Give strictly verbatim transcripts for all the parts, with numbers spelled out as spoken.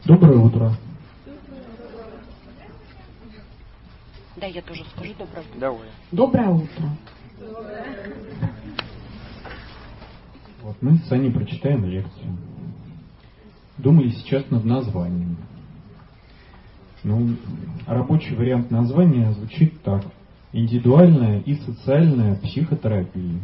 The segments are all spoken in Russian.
Доброе утро. Да, я тоже скажу доброе утро. Давай. Доброе утро. Вот мы с Аней прочитаем лекцию. Думали сейчас над названием. Ну, рабочий вариант названия звучит так. Индивидуальная и социальная психотерапия.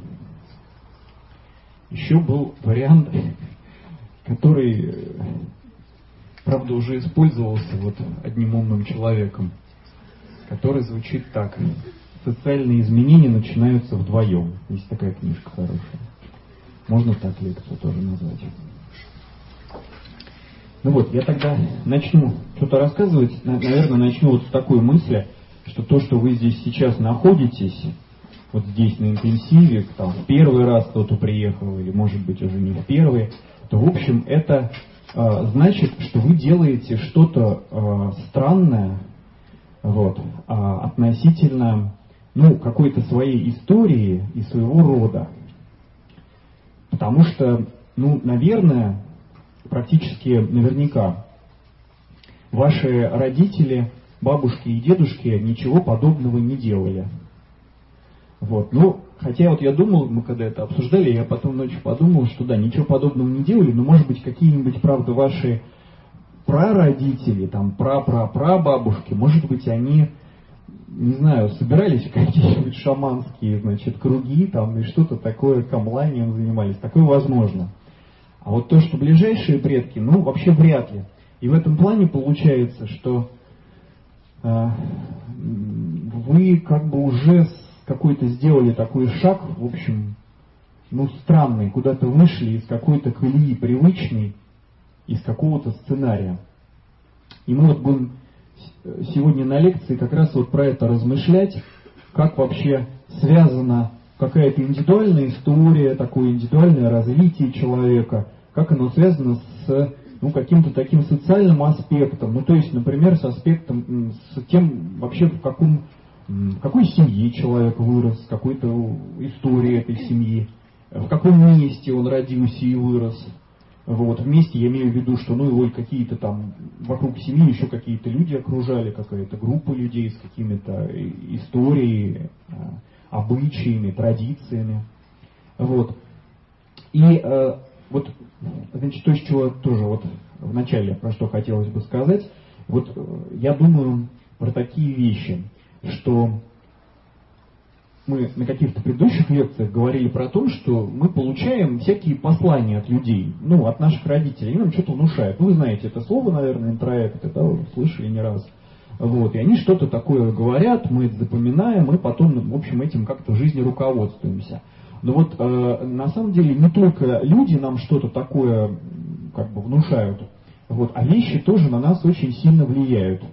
Еще был вариант, который, правда, уже использовался вот одним умным человеком, который звучит так. Социальные изменения начинаются вдвоем. Есть такая книжка хорошая. Можно так лекцию тоже назвать. Ну вот, я тогда начну что-то рассказывать. Наверное, начну вот с такой мысли, что то, что вы здесь сейчас находитесь, вот здесь на интенсиве, там, в первый раз кто-то приехал, или может быть уже не в первый, то в общем это э, значит, что вы делаете что-то э, странное, вот, э, относительно ну, какой-то своей истории и своего рода. Потому что, ну, наверное, практически наверняка ваши родители, бабушки и дедушки ничего подобного не делали. Вот. Ну, хотя вот я думал, мы когда это обсуждали, я потом ночью подумал, что да, ничего подобного не делали, но может быть какие-нибудь, правда, ваши прародители, там, пра-пра-прабабушки, может быть, они, не знаю, собирались в какие-нибудь шаманские, значит, круги, там, и что-то такое, камланием занимались. Такое возможно. А вот то, что ближайшие предки, ну, вообще вряд ли. И в этом плане получается, что э, вы как бы уже какой-то сделали такой шаг, в общем, ну, странный, куда-то вышли из какой-то колеи привычной, из какого-то сценария. И мы вот будем сегодня на лекции как раз вот про это размышлять, как вообще связана какая-то индивидуальная история, такое индивидуальное развитие человека, как оно связано с ну, каким-то таким социальным аспектом, ну то есть, например, с аспектом, с тем вообще в каком, в какой семье человек вырос, с какой-то историей этой семьи, в каком месте он родился и вырос. Вот, вместе я имею в виду, что ну его какие-то там вокруг семьи еще какие-то люди окружали, какая-то группа людей с какими-то историями, обычаями, традициями. Вот. И э, вот, значит, то, с чего тоже вот в начале, про что хотелось бы сказать, вот я думаю про такие вещи, что мы на каких-то предыдущих лекциях говорили про то, что мы получаем всякие послания от людей, ну, от наших родителей, они нам что-то внушают. Ну, вы знаете это слово, наверное, интроекты, да, вы слышали не раз. Вот, и они что-то такое говорят, мы это запоминаем, и потом, в общем, этим как-то в жизни руководствуемся. Но вот э, на самом деле не только люди нам что-то такое как бы внушают, вот, а вещи тоже на нас очень сильно влияют.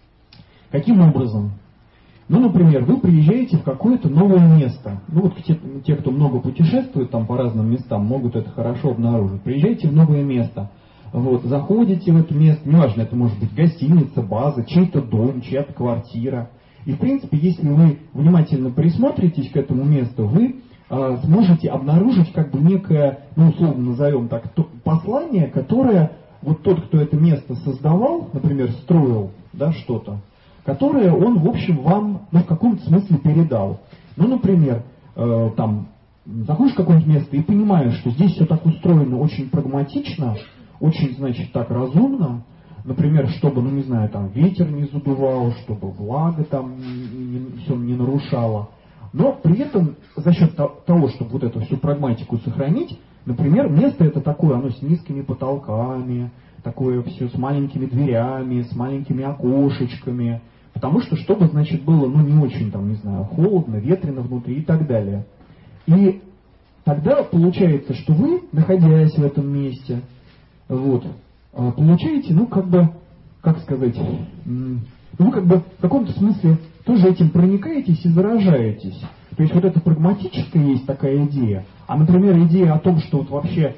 Каким образом? Ну, например, вы приезжаете в какое-то новое место. Ну, вот те, те, кто много путешествует там по разным местам, могут это хорошо обнаружить. Приезжаете в новое место. Вот, заходите в это место, неважно, это может быть гостиница, база, чей-то дом, чья-то квартира. И, в принципе, если вы внимательно присмотритесь к этому месту, вы э, сможете обнаружить как бы некое, ну, условно назовем так, то, послание, которое вот тот, кто это место создавал, например, строил, да, что-то, которое он, в общем, вам, ну, в каком-то смысле передал. Ну, например, э, там, заходишь в какое-нибудь место и понимаешь, что здесь все так устроено очень прагматично, очень, значит, так разумно, например, чтобы, ну, не знаю, там, ветер не задувал, чтобы влага там не, не, все не нарушала. Но при этом за счет того, чтобы вот эту всю прагматику сохранить, например, место это такое, оно с низкими потолками, такое все с маленькими дверями, с маленькими окошечками, потому что, чтобы, значит, было, ну, не очень, там, не знаю, холодно, ветрено внутри и так далее. И тогда получается, что вы, находясь в этом месте, вот, получаете, ну, как бы, как сказать, ну, вы как бы в каком-то смысле тоже этим проникаетесь и заражаетесь. То есть вот это прагматическая есть такая идея, а, например, идея о том, что вот вообще,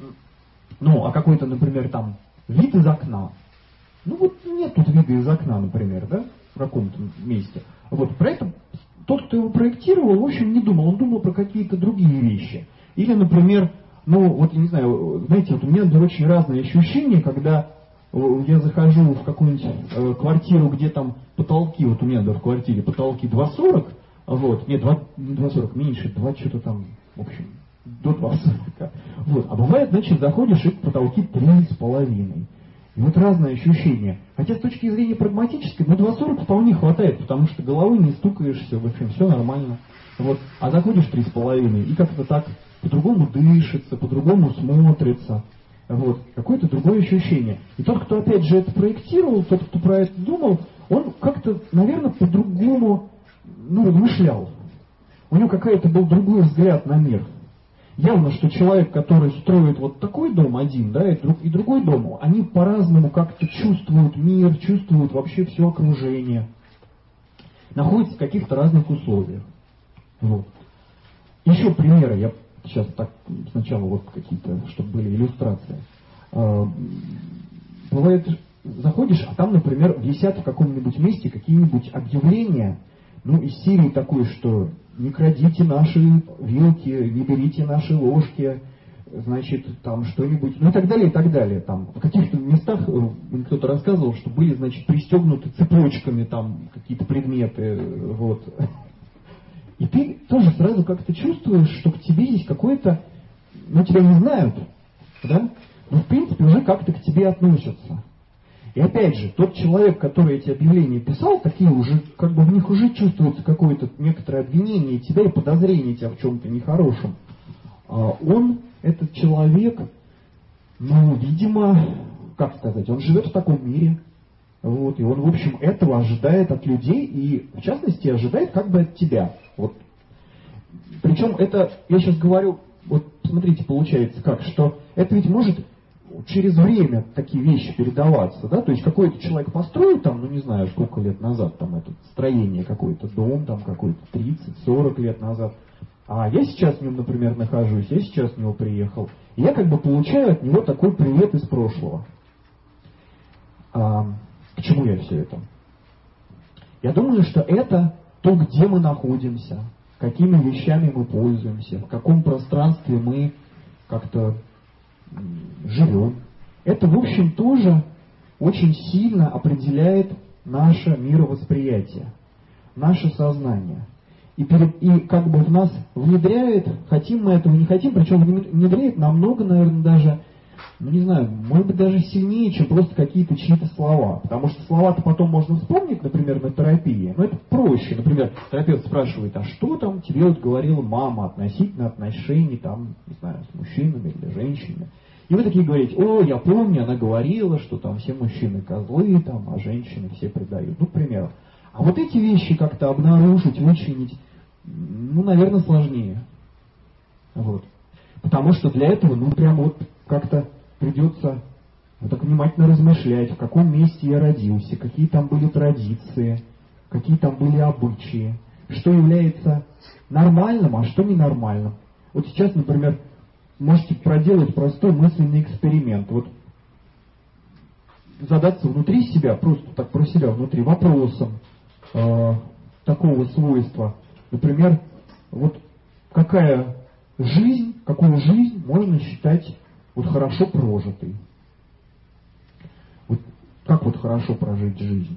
ну, а какой-то, например, там, вид из окна. Ну, вот нет тут вида из окна, например, да, в каком-то месте. Вот, про это тот, кто его проектировал, в общем, не думал, он думал про какие-то другие вещи. Или, например, ну, вот, я не знаю, знаете, вот у меня, например, очень разные ощущения, когда я захожу в какую-нибудь э, квартиру, где там потолки, вот у меня, да, в квартире потолки два сорок, вот, нет, два, не два сорок, меньше, два что-то там, в общем, до два сорок. Вот. А бывает, значит, заходишь, и потолки три с половиной. И вот разные ощущения. Хотя с точки зрения прагматической, ну два сорок вполне хватает, потому что головой не стукаешься, в общем, все нормально. Вот. А заходишь три с половиной, и как-то так по-другому дышится, по-другому смотрится. Вот. Какое-то другое ощущение. И тот, кто опять же это проектировал, тот, кто про это думал, он как-то, наверное, по-другому, ну, размышлял. У него какой-то был другой взгляд на мир. Явно, что человек, который строит вот такой дом один, да, и, друг, и другой дом, они по-разному как-то чувствуют мир, чувствуют вообще все окружение. Находятся в каких-то разных условиях. Вот. Еще примеры. Я сейчас так сначала вот какие-то, чтобы были иллюстрации. Бывает, заходишь, а там, например, висят в каком-нибудь месте какие-нибудь объявления, ну, из серии такой, что не крадите наши вилки, не берите наши ложки, значит, там что-нибудь, ну и так далее, и так далее. Там в каких-то местах мне кто-то рассказывал, что были, значит, пристегнуты цепочками там какие-то предметы, вот. И ты тоже сразу как-то чувствуешь, что к тебе есть какое-то, ну, тебя не знают, да, но в принципе уже как-то к тебе относятся. И опять же, тот человек, который эти объявления писал, такие уже, как бы в них уже чувствуется какое-то некоторое обвинение тебя и подозрение тебя в чем-то нехорошем. А он, этот человек, ну, видимо, как сказать, он живет в таком мире. Вот, и он, в общем, этого ожидает от людей и, в частности, ожидает как бы от тебя. Вот. Причем это, я сейчас говорю, вот смотрите, получается как, что это ведь может через время такие вещи передаваться, да, то есть какой-то человек построил там, ну не знаю, сколько лет назад, там это строение, какой-то дом, там какой-то тридцать-сорок лет назад, а я сейчас в нем, например, нахожусь, я сейчас в него приехал, и я как бы получаю от него такой привет из прошлого. А, к чему я все это? Я думаю, что это то, где мы находимся, какими вещами мы пользуемся, в каком пространстве мы как-то живем. Это, в общем, тоже очень сильно определяет наше мировосприятие, наше сознание. И, перед, и как бы в нас внедряет, хотим мы этого, не хотим, причем внедряет намного, наверное, даже, ну не знаю, может быть даже сильнее, чем просто какие-то чьи-то слова. Потому что слова-то потом можно вспомнить, например, на терапии, но это проще. Например, терапевт спрашивает, а что там тебе вот говорила мама относительно отношений, там, не знаю, с мужчинами или женщинами. И вы такие говорите, о, я помню, она говорила, что там все мужчины козлы, там, а женщины все предают. Ну, к примеру. А вот эти вещи как-то обнаружить, вычленить, ну, наверное, сложнее. Вот. Потому что для этого, ну, прямо вот как-то придется вот так внимательно размышлять, в каком месте я родился, какие там были традиции, какие там были обычаи, что является нормальным, а что ненормальным. Вот сейчас, например, можете проделать простой мысленный эксперимент. Вот задаться внутри себя, просто так про себя внутри, вопросом э, такого свойства. Например, вот какая жизнь, какую жизнь можно считать вот хорошо прожитой? Вот как вот хорошо прожить жизнь?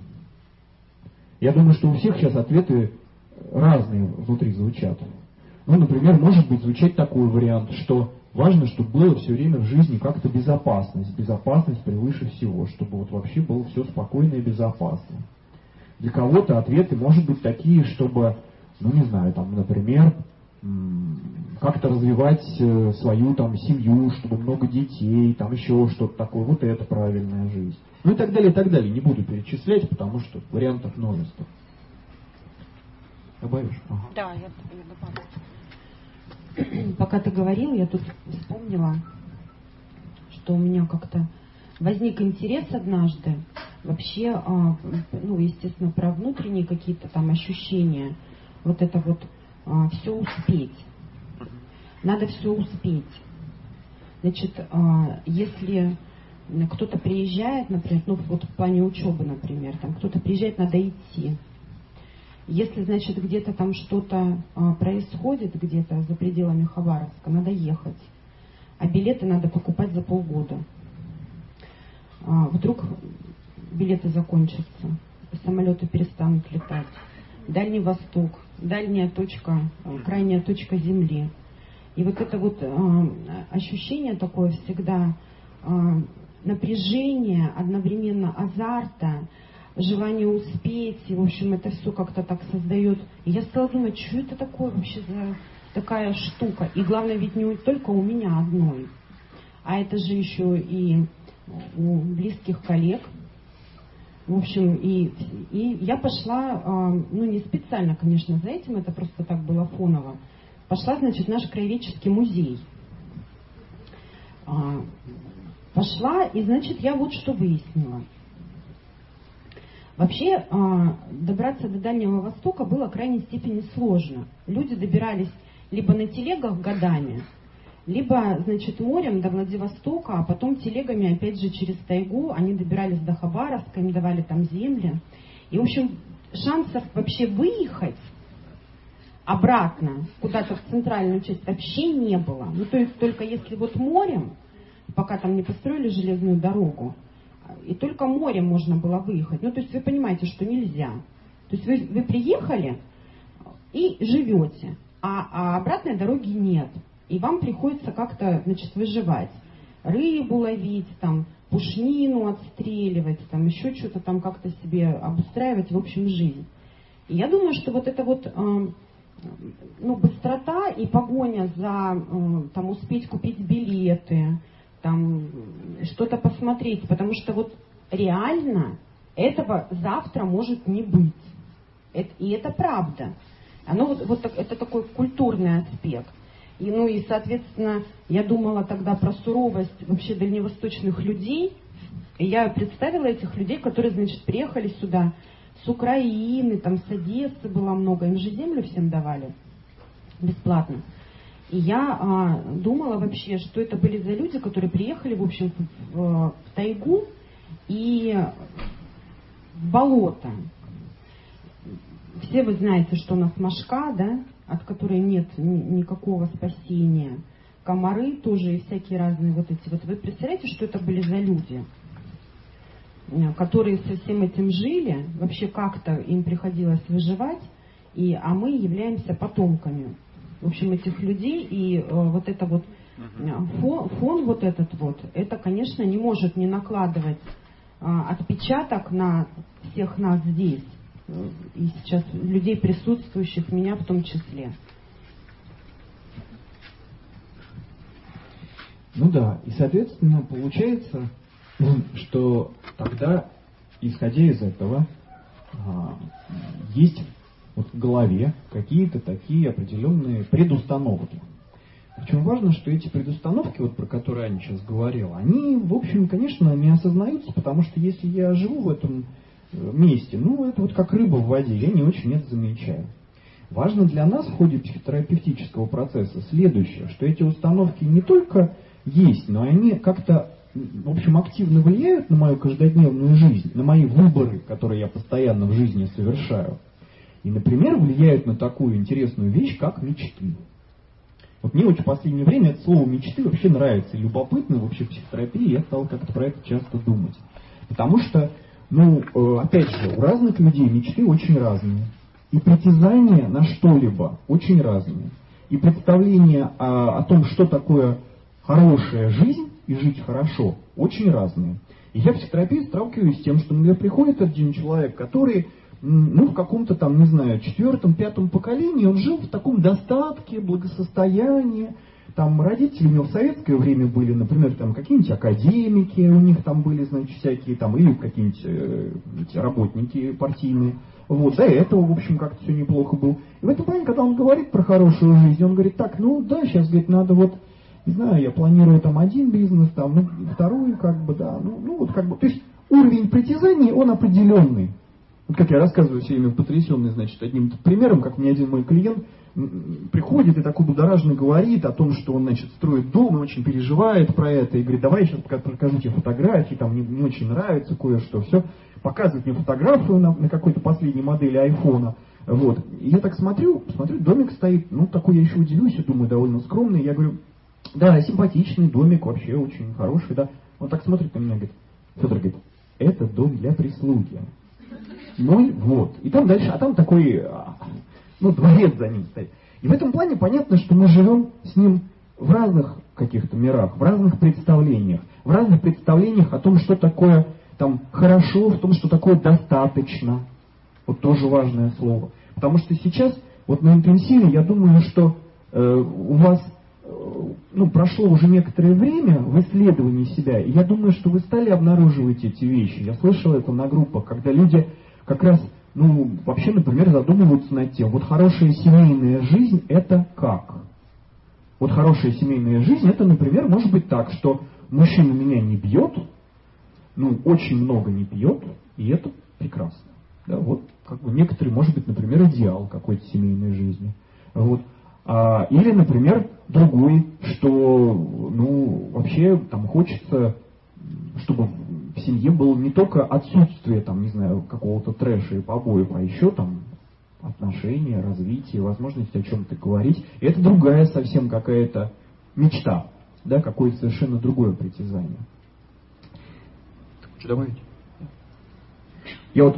Я думаю, что у всех сейчас ответы разные внутри звучат. Ну, например, может быть звучать такой вариант, что важно, чтобы было все время в жизни как-то безопасность. Безопасность превыше всего, чтобы вот вообще было все спокойно и безопасно. Для кого-то ответы может быть такие, чтобы, ну не знаю, там, например, как-то развивать свою там семью, чтобы много детей, там еще что-то такое. Вот это правильная жизнь. Ну и так далее, и так далее. Не буду перечислять, потому что вариантов множество. Добавишь? Ага. Да, я, я добавлю. Пока ты говорил, я тут вспомнила, что у меня как-то возник интерес однажды вообще, ну, естественно, про внутренние какие-то там ощущения, вот это вот все успеть. Надо все успеть. Значит, если кто-то приезжает, например, ну вот в плане учебы, например, там кто-то приезжает, надо идти. Если, значит, где-то там что-то а, происходит, где-то за пределами Хабаровска, надо ехать. А билеты надо покупать за полгода. вдруг билеты закончатся, самолеты перестанут летать. Дальний Восток, дальняя точка, крайняя точка Земли. И вот это вот ощущение такое всегда напряжение, одновременно азарта, желание успеть, и, в общем, это все как-то так создает. И я стала думать, что это такое вообще за такая штука. И главное, ведь не только у меня одной, а это же еще и у близких коллег. В общем, и, и я пошла, ну не специально, конечно, за этим, это просто так было фоново. Пошла, значит, в наш краеведческий музей. Пошла, и, значит, я вот что выяснила. Вообще, добраться до Дальнего Востока было в крайней степени сложно. Люди добирались либо на телегах годами, либо, значит, морем до Владивостока, а потом телегами, опять же, через тайгу. Они добирались до Хабаровска, им давали там земли. И, в общем, шансов вообще выехать обратно, куда-то в центральную часть, вообще не было. Ну, то есть, только если вот морем, пока там не построили железную дорогу, и только морем можно было выехать. Ну, то есть, вы понимаете, что нельзя. То есть, вы, вы приехали и живете, а, а обратной дороги нет. И вам приходится как-то, значит, выживать. Рыбу ловить, там, пушнину отстреливать, там, еще что-то там как-то себе обустраивать, в общем, жизнь. И я думаю, что вот это вот, э, ну, быстрота и погоня за, э, там, успеть купить билеты, там, что-то посмотреть, потому что вот реально этого завтра может не быть. Это, и это правда. Оно вот, вот так, это такой культурный аспект. И, ну и, соответственно, я думала тогда про суровость вообще дальневосточных людей. И я представила этих людей, которые, значит, приехали сюда с Украины, там с Одессы было много. Им же землю всем давали бесплатно. И я а, думала вообще, что это были за люди, которые приехали, в общем, в, в, в тайгу и в болото. Все вы знаете, что у нас мошка, да, от которой нет ни, никакого спасения. Комары тоже и всякие разные вот эти. Вот вы представляете, что это были за люди, которые со всем этим жили, вообще как-то им приходилось выживать, и, а мы являемся потомками, в общем, этих людей, и э, вот это вот фон, фон вот этот вот, это, конечно, не может не накладывать э, отпечаток на всех нас здесь, э, и сейчас людей, присутствующих, меня в том числе. Ну да, и, соответственно, получается, что тогда, исходя из этого, есть вот в голове какие-то такие определенные предустановки. Причем важно, что эти предустановки, вот про которые Аня сейчас говорила, они, в общем, конечно, не осознаются, потому что если я живу в этом месте, ну, это вот как рыба в воде, я не очень это замечаю. Важно для нас в ходе психотерапевтического процесса следующее, что эти установки не только есть, но они как-то, в общем, активно влияют на мою каждодневную жизнь, на мои выборы, которые я постоянно в жизни совершаю. И, например, влияют на такую интересную вещь, как мечты. Вот мне очень в последнее время это слово мечты вообще нравится, и любопытно вообще в психотерапии, я стал как-то про это часто думать. Потому что, ну, опять же, у разных людей мечты очень разные. И притязания на что-либо очень разные. И представления о, о том, что такое хорошая жизнь и жить хорошо, очень разные. И я в психотерапии сталкиваюсь с тем, что, например, приходит один человек, который, ну, в каком-то там, не знаю, четвертом, пятом поколении, он жил в таком достатке, благосостоянии. Там родители у него в советское время были, например, там какие-нибудь академики, у них там были, значит, всякие там, или какие-нибудь э, работники партийные. Вот, до этого, в общем, как-то все неплохо было. И в этом плане, когда он говорит про хорошую жизнь, он говорит, так, ну да, сейчас, говорит, надо вот, не знаю, я планирую там один бизнес, там, ну, второй, как бы, да, ну, ну вот как бы, то есть уровень притязаний, он определенный. Вот как я рассказываю все время потрясенный, значит, одним примером, как мне один мой клиент приходит и такой будоражно говорит о том, что он, значит, строит дом и очень переживает про это, и говорит, давай я сейчас покажу тебе фотографии, там мне не очень нравится кое-что, все, показывает мне фотографию на, на какой-то последней модели айфона, вот, и я так смотрю, смотрю, домик стоит, ну, такой я еще удивлюсь, я думаю, довольно скромный, я говорю, да, симпатичный домик, вообще очень хороший, да, он так смотрит на меня, говорит, Федор говорит, это дом для прислуги. Мой, вот. И там дальше, а там такой, ну, дворец за ним стоит. И в этом плане понятно, что мы живем с ним в разных каких-то мирах, в разных представлениях, в разных представлениях о том, что такое там хорошо, в том, что такое достаточно. Вот тоже важное слово. Потому что сейчас, вот на интенсиве, я думаю, что э, у вас э, ну, прошло уже некоторое время в исследовании себя, и я думаю, что вы стали обнаруживать эти вещи. Я слышал это на группах, когда люди как раз, ну, вообще, например, задумываются над тем, вот хорошая семейная жизнь это как? Вот хорошая семейная жизнь, это, например, может быть так, что мужчина меня не бьет, ну, очень много не пьет, и это прекрасно. Да, вот, как бы некоторые, может быть, например, идеал какой-то семейной жизни. Вот. А, или, например, другой, что, ну, вообще, там, хочется, чтобы в семье было не только отсутствие, там, не знаю, какого-то трэша и побоев, а еще там отношения, развитие, возможность о чем-то говорить. И это другая совсем какая-то мечта, да, какое-то совершенно другое притязание. Что добавить? Я вот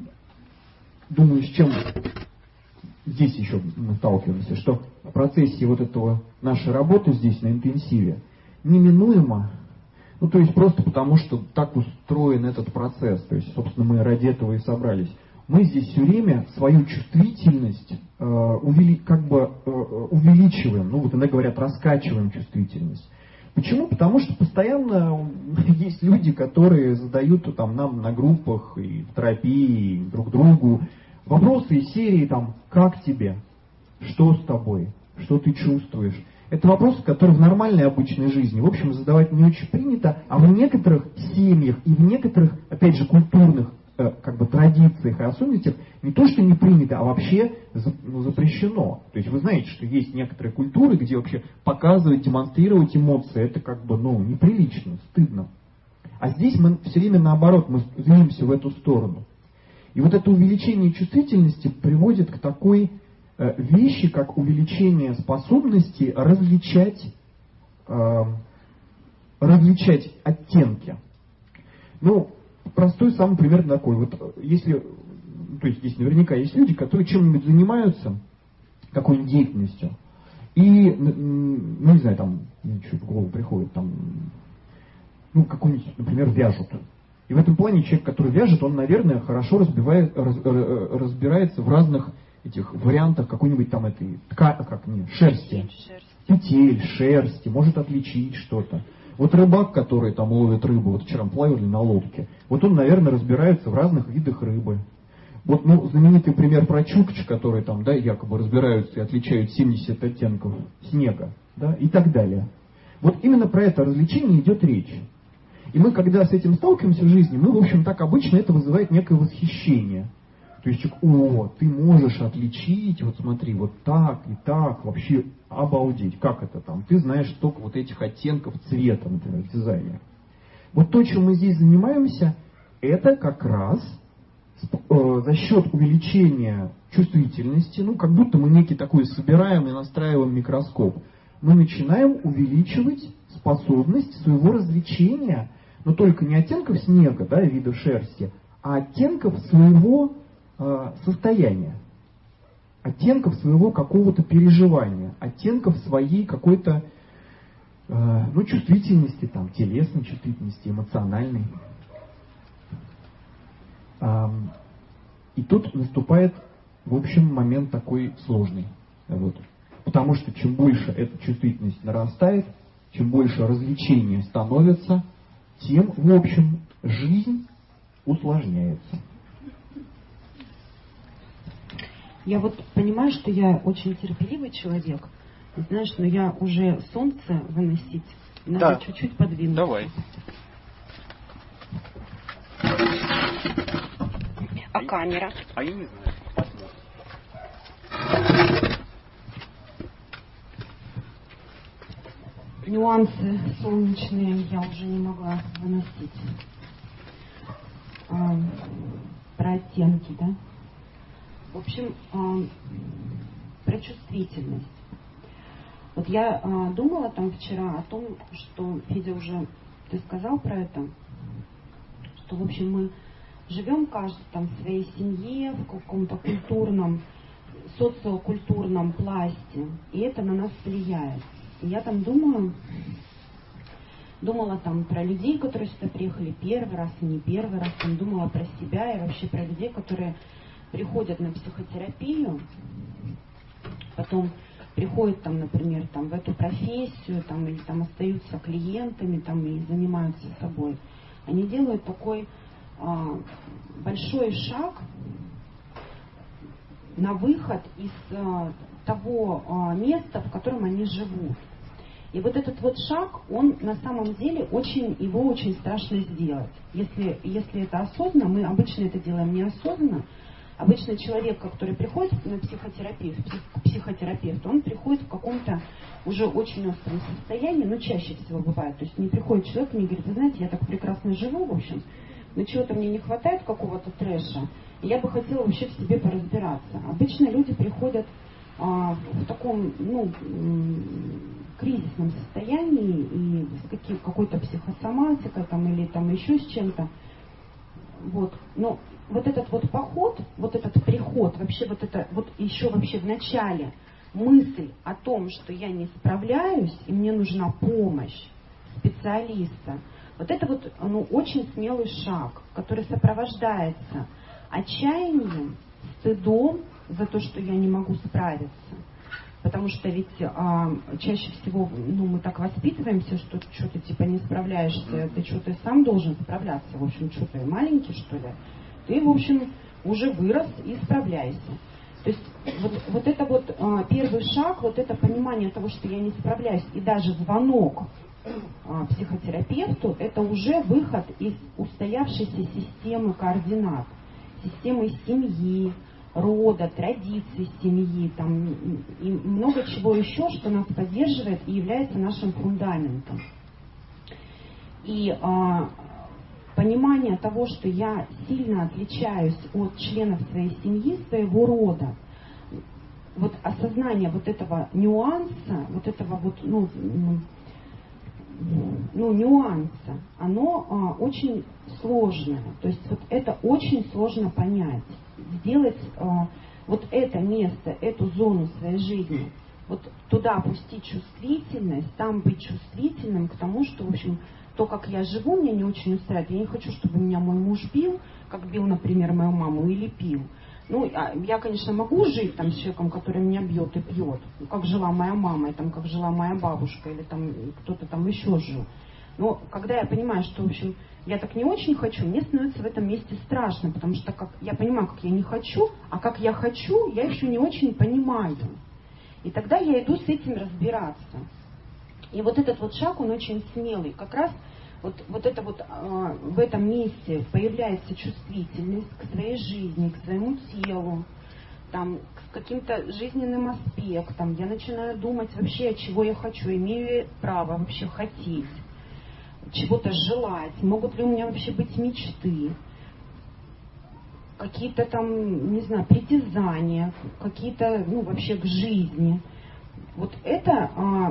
думаю, с чем здесь еще мы сталкиваемся, что в процессе вот этого нашей работы здесь на интенсиве неминуемо, ну то есть просто потому, что так устроен этот процесс, то есть, собственно, мы ради этого и собрались. Мы здесь все время свою чувствительность э, увели, как бы э, увеличиваем, ну вот иногда говорят, раскачиваем чувствительность. Почему? Потому что постоянно есть люди, которые задают там, нам на группах и в терапии, и друг другу вопросы из серии там, как тебе, что с тобой, что ты чувствуешь. Это вопросы, которые в нормальной обычной жизни, в общем, задавать не очень принято, а в некоторых семьях и в некоторых, опять же, культурных э, как бы традициях и особенностях не то, что не принято, а вообще ну, запрещено. То есть вы знаете, что есть некоторые культуры, где вообще показывать, демонстрировать эмоции, это как бы, ну, неприлично, стыдно. А здесь мы все время наоборот, мы движемся в эту сторону. И вот это увеличение чувствительности приводит к такой э, вещи, как увеличение способности различать, э, различать оттенки. Ну, простой самый пример такой. Вот если, то есть здесь наверняка есть люди, которые чем-нибудь занимаются, какой-нибудь деятельностью, и, ну не знаю, там, что в голову приходит, там, ну какой-нибудь, например, вяжут. И в этом плане человек, который вяжет, он, наверное, хорошо разбивает, раз, разбирается в разных этих вариантах какой-нибудь там этой ткани, как не, шерсти, петель, шерсти, может отличить что-то. Вот рыбак, который там ловит рыбу, вот вчера мы плавали на лодке, вот он, наверное, разбирается в разных видах рыбы. Вот, ну, знаменитый пример про чукч, которые там, да, якобы разбираются и отличают семьдесят оттенков снега, да, и так далее. Вот именно про это развлечение идет речь. И мы, когда с этим сталкиваемся в жизни, мы, в общем, так обычно это вызывает некое восхищение. То есть, о, ты можешь отличить, вот смотри, вот так и так, вообще обалдеть, как это там? Ты знаешь столько вот этих оттенков цвета, например, в дизайне. Вот то, чем мы здесь занимаемся, это как раз э, за счет увеличения чувствительности, ну, как будто мы некий такой собираем и настраиваем микроскоп, мы начинаем увеличивать способность своего развлечения, но только не оттенков снега, да, видов шерсти, а оттенков своего э, состояния, оттенков своего какого-то переживания, оттенков своей какой-то э, ну, чувствительности, там, телесной чувствительности, эмоциональной. Э, и тут наступает, в общем, момент такой сложный. Вот. Потому что чем больше эта чувствительность нарастает, чем больше развлечения становится, тем, в общем, жизнь усложняется. Я вот понимаю, что я очень терпеливый человек, знаешь, но я уже солнце выносить надо да. чуть-чуть подвинуть. Давай. А камера? А я не знаю. Посмотрим. Нюансы солнечные я уже не могла выносить. А, про оттенки, да? В общем, а, про чувствительность. Вот я а, думала там вчера о том, что Федя уже, ты сказал про это, что, в общем, мы живем каждый там в своей семье, в каком-то культурном, социокультурном пласте, и это на нас влияет. И я там думаю, думала там про людей, которые сюда приехали первый раз и не первый раз, там думала про себя и вообще про людей, которые приходят на психотерапию, потом приходят там, например, там, в эту профессию, там, или там остаются клиентами, там, и занимаются собой. Они делают такой а, большой шаг на выход из а, того а, места, в котором они живут. И вот этот вот шаг, он на самом деле очень, его очень страшно сделать. Если, если это осознанно, мы обычно это делаем неосознанно. Обычно человек, который приходит на психотерапию, к психотерапевту, он приходит в каком-то уже очень остром состоянии, но чаще всего бывает. То есть не приходит человек и не говорит: вы знаете, я так прекрасно живу, в общем, но чего-то мне не хватает, какого-то трэша, и я бы хотела вообще в себе поразбираться. Обычно люди приходят а, в таком, ну, кризисном состоянии и с каким, какой-то психосоматикой там, или там еще с чем-то. Вот. Но вот этот вот поход, вот этот приход, вообще вот это, вот еще вообще в начале мысль о том, что я не справляюсь и мне нужна помощь специалиста, вот это вот, ну, очень смелый шаг, который сопровождается отчаянием, стыдом за то, что я не могу справиться. Потому что ведь а, чаще всего, ну, мы так воспитываемся, что что ты типа не справляешься, ты что, ты сам должен справляться, в общем, что ты маленький, что ли? Ты, в общем, уже вырос и справляйся. То есть вот, вот это вот а, первый шаг, вот это понимание того, что я не справляюсь, и даже звонок а, психотерапевту, это уже выход из устоявшейся системы координат, системы семьи, рода, традиций семьи, там, и много чего еще, что нас поддерживает и является нашим фундаментом. И а, понимание того, что я сильно отличаюсь от членов своей семьи, своего рода, вот осознание вот этого нюанса, вот этого вот, ну, ну нюанса, оно а, очень сложное. То есть вот это очень сложно понять. Сделать а, вот это место, эту зону своей жизни, вот туда опустить чувствительность, там быть чувствительным к тому, что, в общем, то, как я живу, меня не очень устраивает. Я не хочу, чтобы меня мой муж бил, как бил, например, мою маму, или пил. Ну, я, конечно, могу жить там с человеком, который меня бьет и пьет, как жила моя мама, и там, как жила моя бабушка, или там кто-то там еще жил. Но когда я понимаю, что, в общем, я так не очень хочу, мне становится в этом месте страшно, потому что как, я понимаю, как я не хочу, а как я хочу, я еще не очень понимаю. И тогда я иду с этим разбираться. И вот этот вот шаг, он очень смелый. Как раз вот, вот это вот э, в этом месте появляется чувствительность к своей жизни, к своему телу, там, к каким-то жизненным аспектам. Я начинаю думать вообще, чего я хочу, имею ли право вообще хотеть, чего-то желать, могут ли у меня вообще быть мечты, какие-то там, не знаю, притязания, какие-то, ну, вообще к жизни. Вот это, а,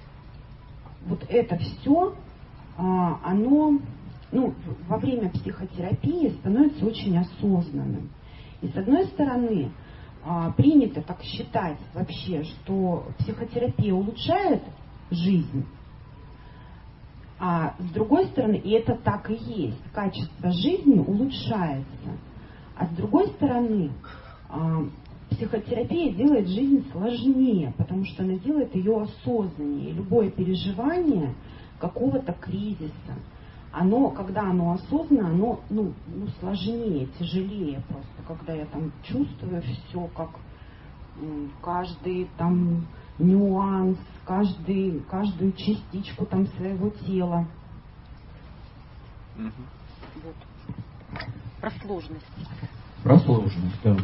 вот это все, а, оно, ну, во время психотерапии становится очень осознанным. И с одной стороны, а, принято так считать вообще, что психотерапия улучшает жизнь. А с другой стороны, и это так и есть, качество жизни улучшается. А с другой стороны, психотерапия делает жизнь сложнее, потому что она делает ее осознаннее. И любое переживание какого-то кризиса, оно, когда оно осознанно, оно ну, ну, сложнее, тяжелее просто, когда я там чувствую все, как каждый там нюанс, каждый, каждую частичку там своего тела. Угу. Вот. Про сложность. Про сложность, да.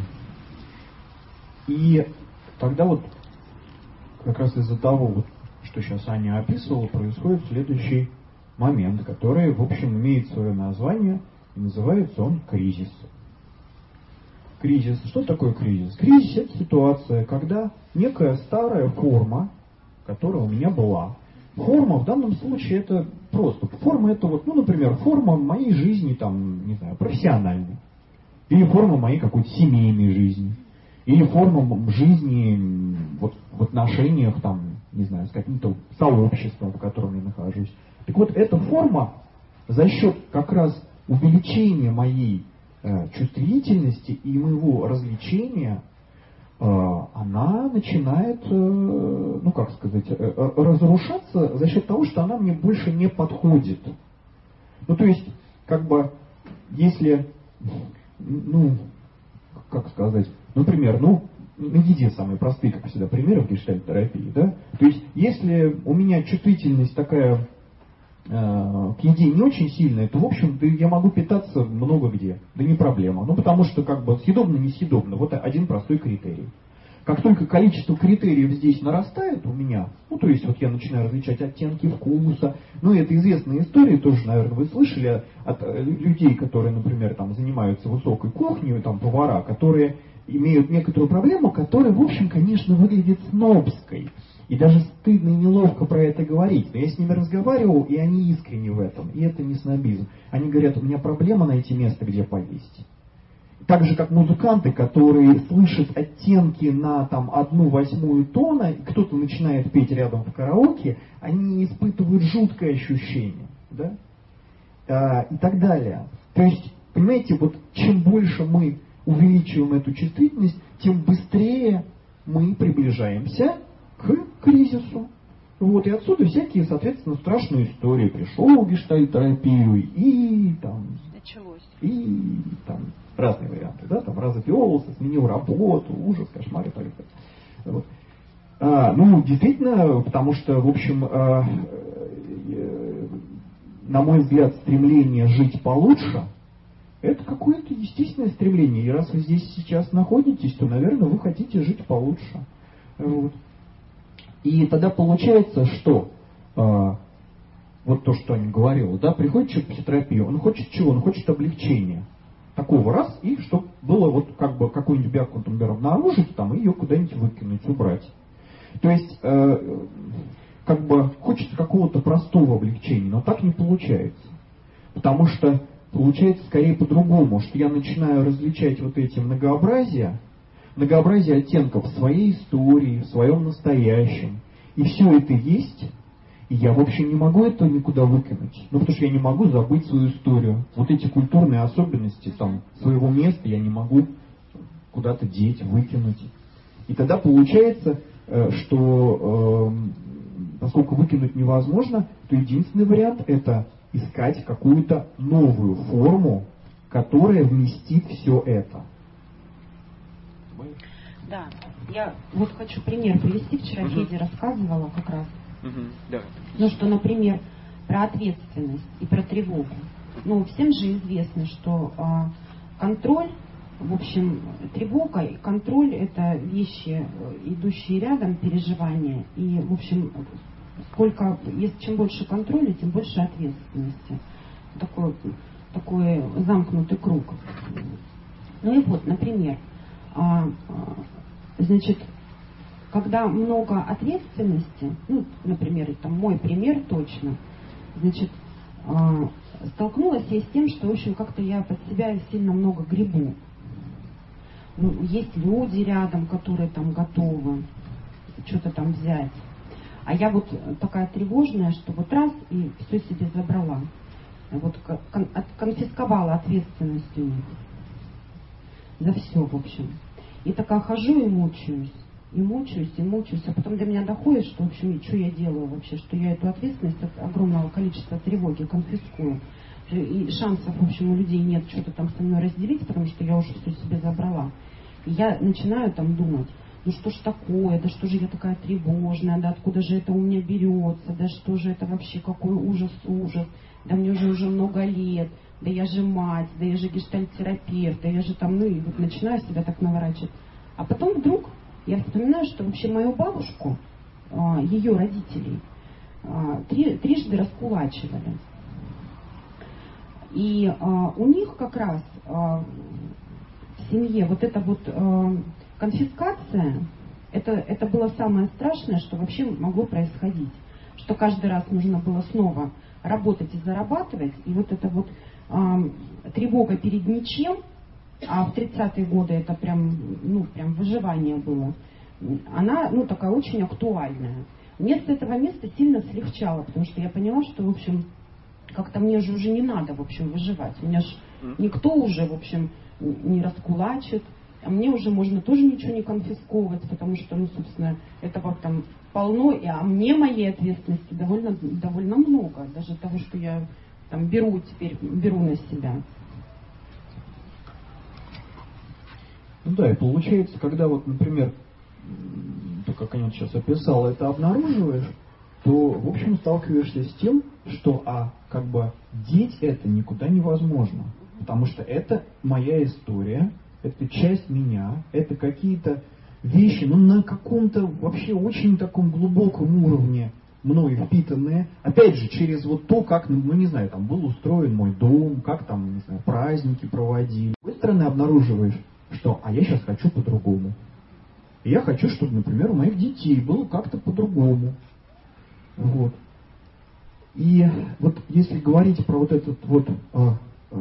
И тогда вот как раз из-за того, вот, что сейчас Аня описывала, происходит следующий момент, который, в общем, имеет свое название, и называется он кризис. Кризис. Что такое кризис? Кризис – это ситуация, когда некая старая форма, которая у меня была, форма в данном случае это просто. Форма это вот, ну, например, форма моей жизни, там, не знаю, профессиональной. Или форма моей какой-то семейной жизни. Или форма жизни вот, в отношениях, там, не знаю, с каким-то сообществом, в котором я нахожусь. Так вот, эта форма за счет как раз увеличения моей э, чувствительности и моего развлечения, она начинает, ну как сказать, разрушаться за счет того, что она мне больше не подходит. Ну то есть, как бы, если, ну, как сказать, например, ну, наведи самые простые, как всегда, примеры в гештальт-терапии, да? То есть, если у меня чувствительность такая к еде не очень сильная, то, в общем, да, я могу питаться много где. Да не проблема. Ну, потому что, как бы, съедобно, несъедобно. Вот один простой критерий. Как только количество критериев здесь нарастает у меня, ну, то есть, вот я начинаю различать оттенки вкуса, ну, это известная история, тоже, наверное, вы слышали от людей, которые, например, там, занимаются высокой кухней, там, повара, которые имеют некоторую проблему, которая, в общем, конечно, выглядит снобской. И даже стыдно и неловко про это говорить. Но я с ними разговаривал, и они искренне в этом. И это не снобизм. Они говорят, у меня проблема найти место, где поесть. Так же, как музыканты, которые слышат оттенки на там, одну восьмую тона, и кто-то начинает петь рядом в караоке, они испытывают жуткое ощущение. Да? А, и так далее. То есть, понимаете, вот чем больше мы увеличиваем эту чувствительность, тем быстрее мы приближаемся к кризису. Вот, и отсюда всякие, соответственно, страшные истории. Пришел в гештальт-терапию и там... Началось. И там разные варианты, да, там разовелся, сменил работу, ужас, кошмар и так далее. Вот. А, ну, действительно, потому что, в общем, а, э, на мой взгляд, стремление жить получше, это какое-то естественное стремление. И раз вы здесь сейчас находитесь, то, наверное, вы хотите жить получше. Вот. И тогда получается, что а, вот то, что Аня говорила, да, приходит человек в психотерапию, он хочет чего? Он хочет облегчения. Такого раз, и чтобы было вот как бы какую-нибудь бяку, например, обнаружить, там, и ее куда-нибудь выкинуть, убрать. То есть, э, как бы хочется какого-то простого облегчения, но так не получается. Потому что получается скорее по-другому, что я начинаю различать вот эти многообразия, многообразие оттенков в своей истории, в своем настоящем. И все это есть, и я, в общем, не могу этого никуда выкинуть. Ну, потому что я не могу забыть свою историю. Вот эти культурные особенности там, своего места я не могу куда-то деть, выкинуть. И тогда получается, что поскольку выкинуть невозможно, то единственный вариант это искать какую-то новую форму, которая вместит все это. Да, я вот хочу пример привести. Вчера Угу. Федя рассказывала как раз. Угу. Да. Ну, что, например, про ответственность и про тревогу. Ну, всем же известно, что а, контроль, в общем, тревога и контроль — это вещи, идущие рядом, переживания. И, в общем, сколько, если чем больше контроля, тем больше ответственности. Такой, такой замкнутый круг. Ну и вот, например, а, а, значит, когда много ответственности, ну, например, это мой пример точно, значит, э, столкнулась я с тем, что, в общем, как-то я под себя сильно много гребу. Ну, есть люди рядом, которые там готовы что-то там взять. А я вот такая тревожная, что вот раз и все себе забрала. Вот кон- конфисковала ответственность у них за все, в общем. И такая хожу и мучаюсь. И мучаюсь, и мучаюсь, а потом до меня доходит, что, в общем, что я делаю вообще, что я эту ответственность от огромного количества тревоги конфискую. И шансов, в общем, у людей нет что-то там со мной разделить, потому что я уже все себе забрала. И я начинаю там думать, ну что ж такое, да что же я такая тревожная, да откуда же это у меня берется, да что же это вообще, какой ужас, ужас, да мне уже уже много лет, да я же мать, да я же гештальт-терапевт, да я же там, ну и вот начинаю себя так наворачивать. А потом вдруг я вспоминаю, что вообще мою бабушку, ее родителей, три, трижды раскулачивали. И у них как раз в семье вот эта вот конфискация, это, это было самое страшное, что вообще могло происходить. что каждый раз нужно было снова работать и зарабатывать. И вот эта вот э, тревога перед ничем, а в тридцатые годы это прям, ну, прям выживание было, она, ну, такая очень актуальная. Мне с этого места сильно слегчало, потому что я поняла, что, в общем, как-то мне же уже не надо, в общем, выживать. Меня же никто уже, в общем, не раскулачит, а мне уже можно тоже ничего не конфисковывать, потому что, ну, собственно, этого там полно, а мне моей ответственности довольно, довольно много, даже того, что я там беру теперь, беру на себя. Ну да, и получается, когда вот, например, то, как Аня сейчас описала, это обнаруживаешь, то, в общем, сталкиваешься с тем, что, а, как бы, деть это никуда невозможно. Потому что это моя история, это часть меня, это какие-то вещи, ну, на каком-то вообще очень таком глубоком уровне мной впитанные. Опять же, через вот то, как, ну, не знаю, там был устроен мой дом, как там, не знаю, праздники проводили. С другой стороны, обнаруживаешь, что, а я сейчас хочу по-другому. И я хочу, чтобы, например, у моих детей было как-то по-другому. Вот. И вот если говорить про вот этот вот э, э,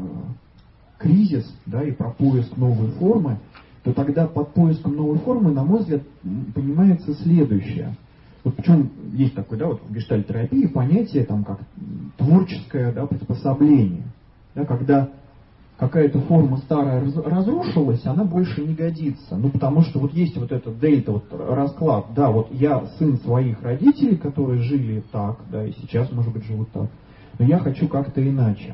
кризис, да, и про поиск новой формы, то тогда под поиском новой формы, на мой взгляд, понимается следующее. Вот причем есть такое, да, вот в гештальт-терапии понятие там как творческое, да, приспособление, да, когда какая-то форма старая разрушилась, она больше не годится. Ну, потому что вот есть вот этот дельта, вот расклад, да, вот я сын своих родителей, которые жили так, да, и сейчас, может быть, живут так, но я хочу как-то иначе.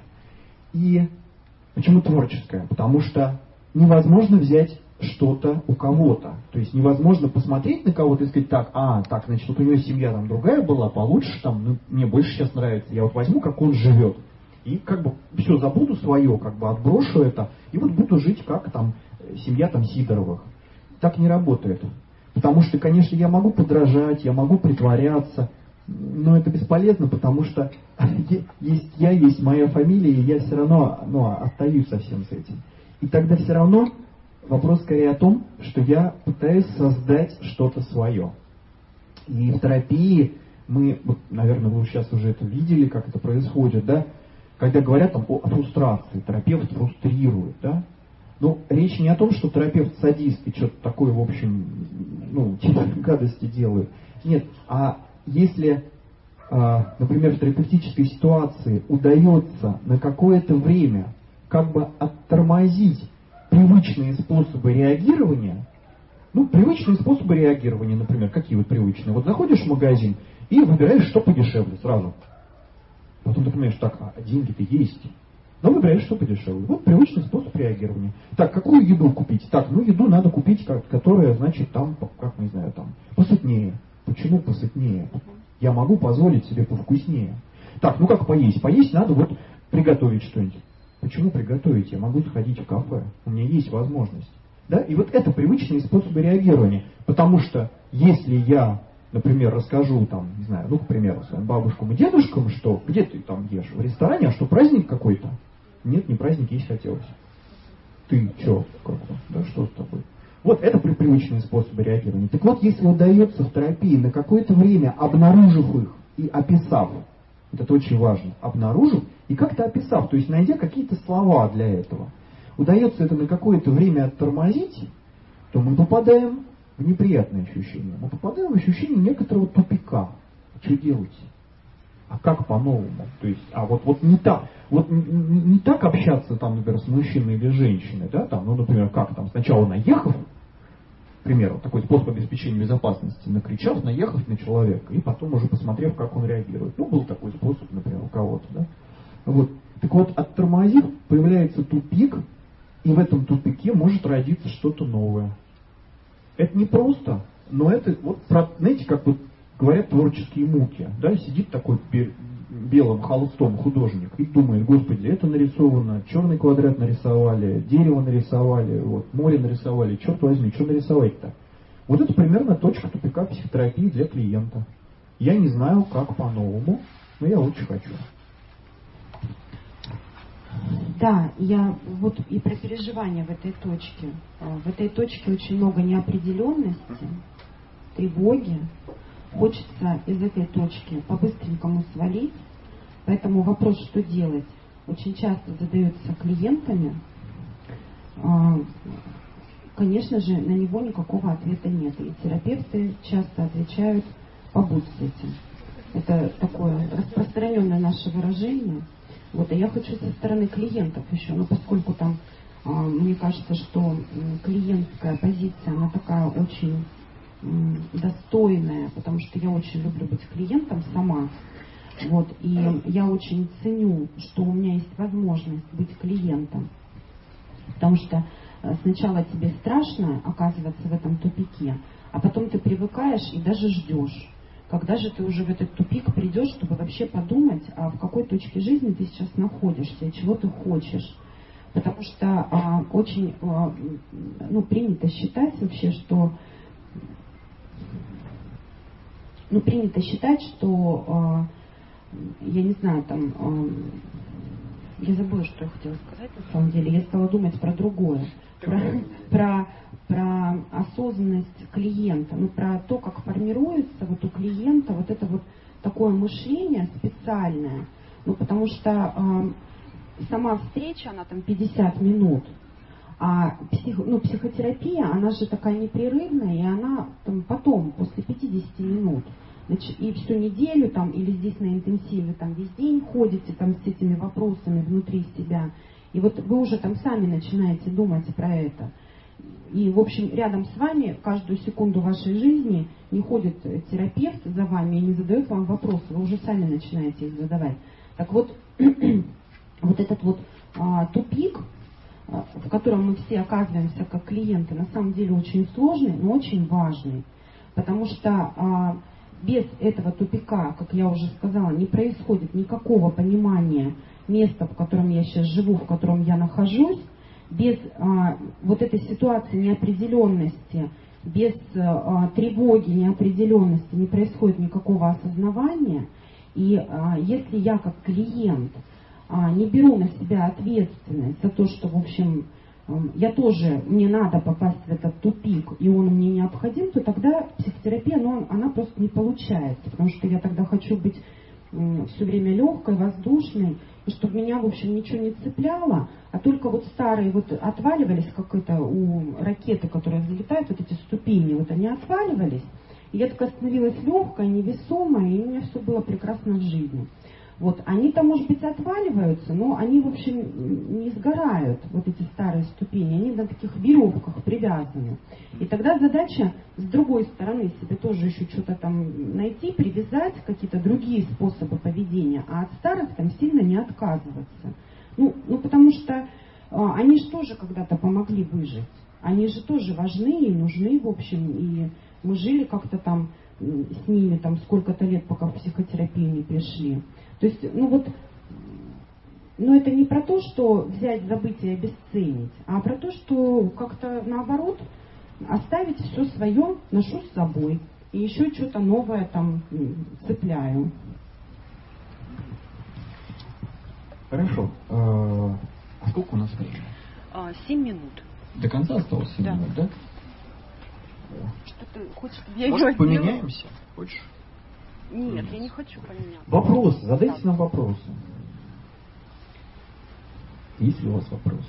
И почему творческое? Потому что невозможно взять что-то у кого-то. То есть невозможно посмотреть на кого-то и сказать, так, а, так, значит, вот у него семья там другая была, получше там, ну, мне больше сейчас нравится, я вот возьму, как он живет. И как бы все забуду свое, как бы отброшу это, и вот буду жить как там семья там Сидоровых. Так не работает. Потому что, конечно, я могу подражать, я могу притворяться, но это бесполезно, потому что есть я, есть моя фамилия, и я все равно, ну, остаюсь совсем с этим. И тогда все равно вопрос скорее о том, что я пытаюсь создать что-то свое. И в терапии мы, вот, наверное, вы сейчас уже это видели, как это происходит, да? Когда говорят там о фрустрации, терапевт фрустрирует, да? Ну, речь не о том, что терапевт садист и что-то такое, в общем, ну, типа гадости делает. Нет, а если, например, в терапевтической ситуации удается на какое-то время как бы оттормозить привычные способы реагирования, ну, привычные способы реагирования, например, какие вот привычные? Вот заходишь в магазин и выбираешь, что подешевле сразу. Потом ты понимаешь, так, а деньги-то есть. Но выбираешь, что подешевле. Вот привычный способ реагирования. Так, какую еду купить? Так, ну еду надо купить, которая, значит, там, как не знаю, там, посытнее. Почему посытнее? Я могу позволить себе повкуснее. Так, ну как поесть? Поесть надо вот приготовить что-нибудь. Почему приготовить? Я могу сходить в кафе. У меня есть возможность. Да? И вот это привычные способы реагирования. Потому что если я, например, расскажу там, не знаю, ну, к примеру, своим бабушкам и дедушкам, что где ты там ешь? В ресторане, а что, праздник какой-то? Нет, не праздник, есть хотелось. Ты что? Как бы, да, что с тобой? Вот это привычные способы реагирования. Так вот, если удается в терапии на какое-то время, обнаружив их и описав, вот это очень важно, обнаружив и как-то описав, то есть найдя какие-то слова для этого, удается это на какое-то время оттормозить, то мы попадаем в неприятные ощущения. Мы попадаем в ощущение некоторого тупика. Что делать? А как по-новому? То есть, а вот, вот не так, вот не, не так общаться там, например, с мужчиной или женщиной, да, там, ну, например, как там, сначала наехав, к примеру, такой способ обеспечения безопасности, накричав, наехав на человека, и потом уже посмотрев, как он реагирует. Ну, был такой способ, например, у кого-то, да. Вот. Так вот, оттормозив, появляется тупик, и в этом тупике может родиться что-то новое. Это не просто, но это, вот, знаете, как вот говорят творческие муки, да, сидит такой белым холстом художник и думает, господи, это нарисовано, черный квадрат нарисовали, дерево нарисовали, вот, море нарисовали, черт возьми, что нарисовать-то? Вот это примерно точка тупика психотерапии для клиента. Я не знаю, как по-новому, но я очень хочу. Да, я вот и про переживания в этой точке. В этой точке очень много неопределенности, тревоги, хочется из этой точки по-быстренькому свалить. Поэтому вопрос, что делать, очень часто задается клиентами. Конечно же, на него никакого ответа нет. И терапевты часто отвечают: побудь с этим. Это такое распространенное наше выражение. Вот, и я хочу со стороны клиентов еще, но поскольку там, мне кажется, что клиентская позиция, она такая очень достойная, потому что я очень люблю быть клиентом сама. Вот, и я очень ценю, что у меня есть возможность быть клиентом. Потому что сначала тебе страшно оказываться в этом тупике, а потом ты привыкаешь и даже ждешь, когда же ты уже в этот тупик придешь, чтобы вообще подумать, а в какой точке жизни ты сейчас находишься и чего ты хочешь. Потому что а, очень а, ну, принято считать вообще, что ну, принято считать, что а, я не знаю, там а, я забыла, что я хотела сказать на самом деле. Я стала думать про другое. Про, про, про осознанность клиента, ну, про то, как формируется вот у клиента вот это вот такое мышление специальное. Ну, потому что э, сама встреча, она там пятьдесят минут, а псих, ну, психотерапия, она же такая непрерывная, и она там, потом, после пятидесяти минут, значит, и всю неделю там, или здесь на интенсиве там весь день ходите там с этими вопросами внутри себя. И вот вы уже там сами начинаете думать про это. И, в общем, рядом с вами каждую секунду вашей жизни не ходит терапевт за вами и не задает вам вопросы. Вы уже сами начинаете их задавать. Так вот, вот этот вот а, тупик, а, в котором мы все оказываемся как клиенты, на самом деле очень сложный, но очень важный. Потому что а, без этого тупика, как я уже сказала, не происходит никакого понимания места, в котором я сейчас живу, в котором я нахожусь, без а, вот этой ситуации неопределенности, без а, тревоги, неопределенности не происходит никакого осознавания. И а, если я как клиент а, не беру на себя ответственность за то, что, в общем, а, я тоже, мне надо попасть в этот тупик, и он мне необходим, то тогда психотерапия, ну, она просто не получается, потому что я тогда хочу быть м, все время легкой, воздушной, и чтобы меня, в общем, ничего не цепляло, а только вот старые вот отваливались, как это у ракеты, которые взлетают, вот эти ступени, вот они отваливались, и я такая становилась легкая, невесомая, и у меня все было прекрасно в жизни. Вот, они-то, может быть, отваливаются, но они, в общем, не сгорают, вот эти старые ступени, они на таких веревках привязаны. И тогда задача с другой стороны себе тоже еще что-то там найти, привязать, какие-то другие способы поведения, а от старых там сильно не отказываться. Ну, ну потому что а, они же тоже когда-то помогли выжить, они же тоже важны и нужны, в общем, и мы жили как-то там с ними там сколько-то лет, пока в психотерапию не пришли. То есть, ну вот, ну это не про то, что взять, забыть и обесценить, а про то, что как-то наоборот оставить все свое, ношу с собой, и еще что-то новое там цепляю. Хорошо. А сколько у нас времени? А, семь минут. До конца осталось семь да. минут, да? Что ты хочешь, чтобы я Может, его поменяемся? Хочешь? Нет, я не хочу поменяться. Вопросы. Задайте так. нам вопросы. Есть ли у вас вопросы?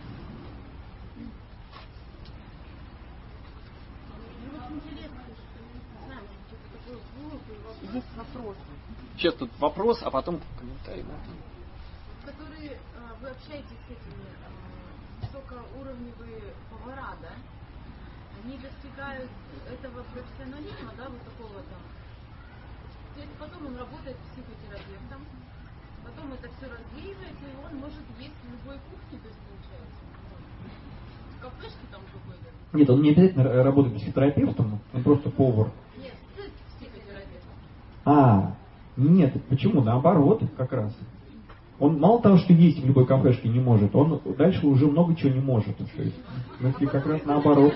Есть вопросы. Сейчас тут вопрос, а потом комментарий. Да? Которые вы общаетесь с этими высокоуровневые повара, да? Они достигают этого профессионализма, да, вот такого там. То есть потом он работает психотерапевтом, потом это все развеивается, и он может есть в любой кухне, то есть получается. В кафешке там какой-то. Нет, он не обязательно работает психотерапевтом, он просто повар. Нет, с психотерапевтом. А, нет, почему? Наоборот, как раз. Он мало того, что есть в любой кафешке не может, он дальше уже много чего не может. То есть, в смысле, как раз наоборот.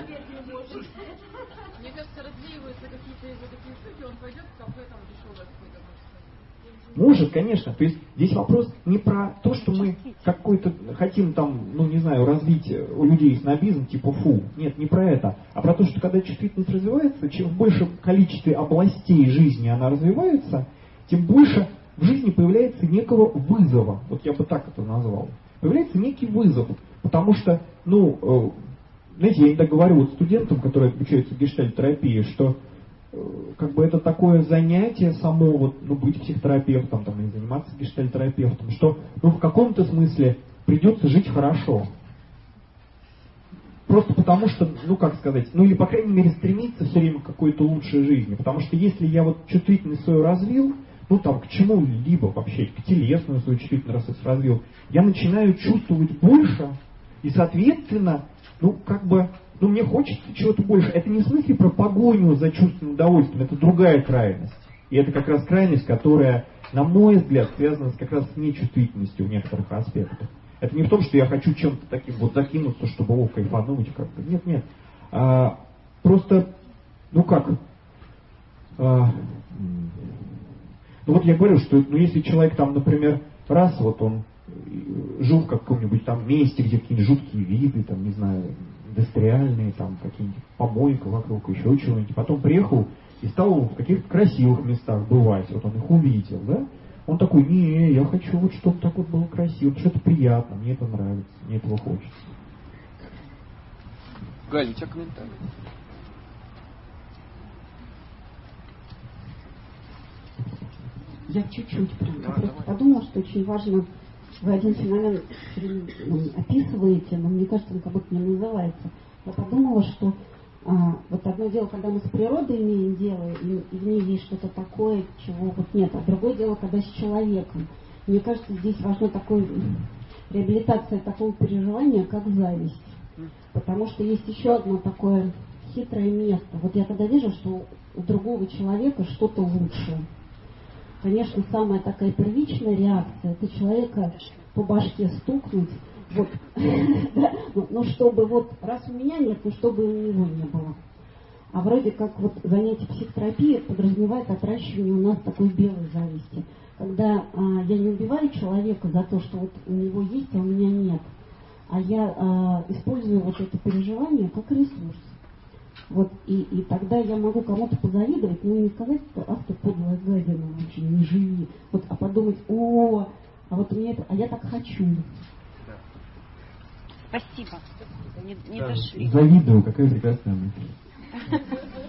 Мне кажется, развеиваются какие-то его такие штуки, он пойдет в кафе там дешевое какое-то, может. Может, конечно. То есть здесь вопрос не про то, что мы какой-то хотим там, ну не знаю, развить у людей снобизм, типа фу. Нет, не про это. А про то, что когда чувствительность развивается, чем в большем количестве областей жизни она развивается, тем больше в жизни появляется некого вызова. Вот я бы так это назвал. Появляется некий вызов. Потому что, ну, знаете, я иногда говорю вот студентам, которые обучаются гештальт-терапии, что как бы это такое занятие само, вот, ну, быть психотерапевтом там, или заниматься гештальт-терапевтом, что ну, в каком-то смысле придется жить хорошо. Просто потому что, ну как сказать, ну или по крайней мере стремиться все время к какой-то лучшей жизни. Потому что если я вот чувствительность свою развил, ну там к чему-либо вообще, к телесную свою чувствительность развил, я начинаю чувствовать больше, и соответственно, ну как бы, ну мне хочется чего-то больше. Это не в смысле про погоню за чувственным удовольствием, это другая крайность. И это как раз крайность, которая, на мой взгляд, связана с, как раз с нечувствительностью в некоторых аспектах. Это не в том, что я хочу чем-то таким вот закинуться, чтобы о, кайфануть как-то. Нет, нет. А, просто, ну как, а, ну вот я говорю, что ну, если человек там, например, раз вот он жил в каком-нибудь там месте, где какие-нибудь жуткие виды, там, не знаю, индустриальные, там, какие-нибудь помойка вокруг, еще чего-нибудь, потом приехал и стал в каких-то красивых местах бывать, вот он их увидел, да? Он такой, не, я хочу вот, чтобы так вот было красиво, что-то приятно, мне это нравится, мне этого хочется. Галя, у тебя комментарий? Я чуть-чуть прям Да, просто давай. подумала, что очень важно, вы один феномен ну, описываете, но мне кажется, он как будто не называется. Я подумала, что а, вот одно дело, когда мы с природой имеем дело, и, и в ней есть что-то такое, чего вот нет, а другое дело, когда с человеком. Мне кажется, здесь важна такой реабилитация такого переживания, как зависть. Потому что есть еще одно такое хитрое место. Вот я когда вижу, что у другого человека что-то лучше. Конечно, самая такая первичная реакция, это человека по башке стукнуть, вот, ну, чтобы вот, раз у меня нет, ну, чтобы у него не было. А вроде как вот занятие психотерапии подразумевает отращивание у нас такой белой зависти. Когда а, я не убиваю человека за то, что вот у него есть, а у меня нет, а я а, использую вот это переживание как ресурс. Вот, и, и тогда я могу кому-то позавидовать, но не сказать, что ах ты подлая гадина, вообще не живи. Вот, а подумать, о, а вот мне это, а я так хочу. Спасибо. Не, не Да, дошли. завидую, какая прекрасная мысль.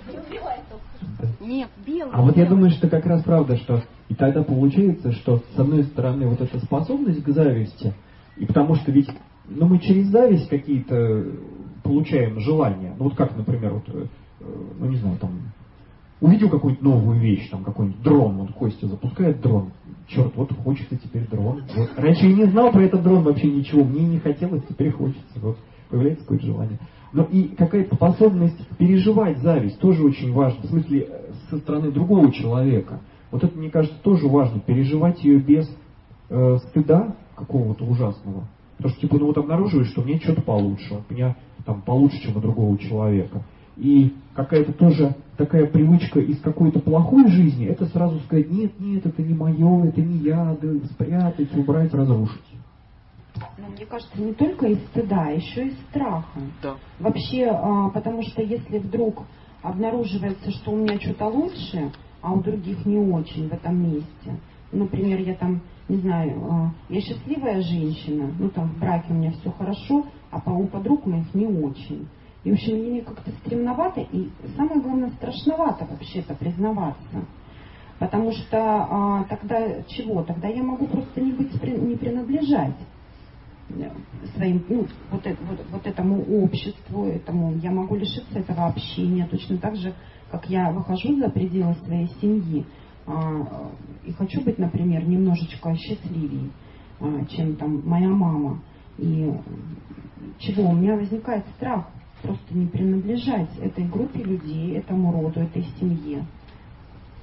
Нет, белый. А вот я думаю, что как раз правда, что и тогда получается, что с одной стороны вот эта способность к зависти, и потому что ведь, ну мы через зависть какие-то получаем желания. Ну вот как, например, вот, ну не знаю, там, увидел какую-нибудь новую вещь, там какой-нибудь дрон, вот Костя запускает дрон. Черт, вот хочется теперь дрон. Вот. Раньше я не знал про этот дрон вообще ничего, мне не хотелось, теперь хочется. Вот появляется какое-то желание. Но и какая-то способность переживать зависть тоже очень важна. В смысле, со стороны другого человека. Вот это, мне кажется, тоже важно. Переживать ее без э, стыда какого-то ужасного. Потому что, типа, ну вот обнаруживаешь, что мне что-то получше. Вот у меня там получше, чем у другого человека. И какая-то тоже такая привычка из какой-то плохой жизни, это сразу сказать, нет, нет, это не мое, это не я, да, спрятать, убрать, разрушить. Ну, мне кажется, не только из стыда, а еще из страха. Да. Вообще, а, потому что если вдруг обнаруживается, что у меня что-то лучше, а у других не очень в этом месте. Например, я там, не знаю, а, я счастливая женщина, ну там в браке у меня все хорошо, а по у подруг моих не очень. И, в общем, мне как-то стремновато, и самое главное, страшновато вообще-то признаваться. Потому что а, тогда чего? Тогда я могу просто не быть, не принадлежать своим, ну, вот, это, вот, вот этому обществу, этому, я могу лишиться этого общения, точно так же, как я выхожу за пределы своей семьи а, и хочу быть, например, немножечко счастливее, а, чем там моя мама. И чего? У меня возникает страх просто не принадлежать этой группе людей, этому роду, этой семье.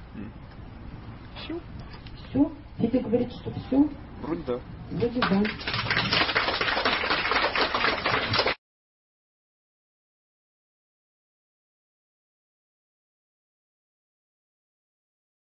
Все? Все? Федя говорит, что все? Вроде да. Вроде да.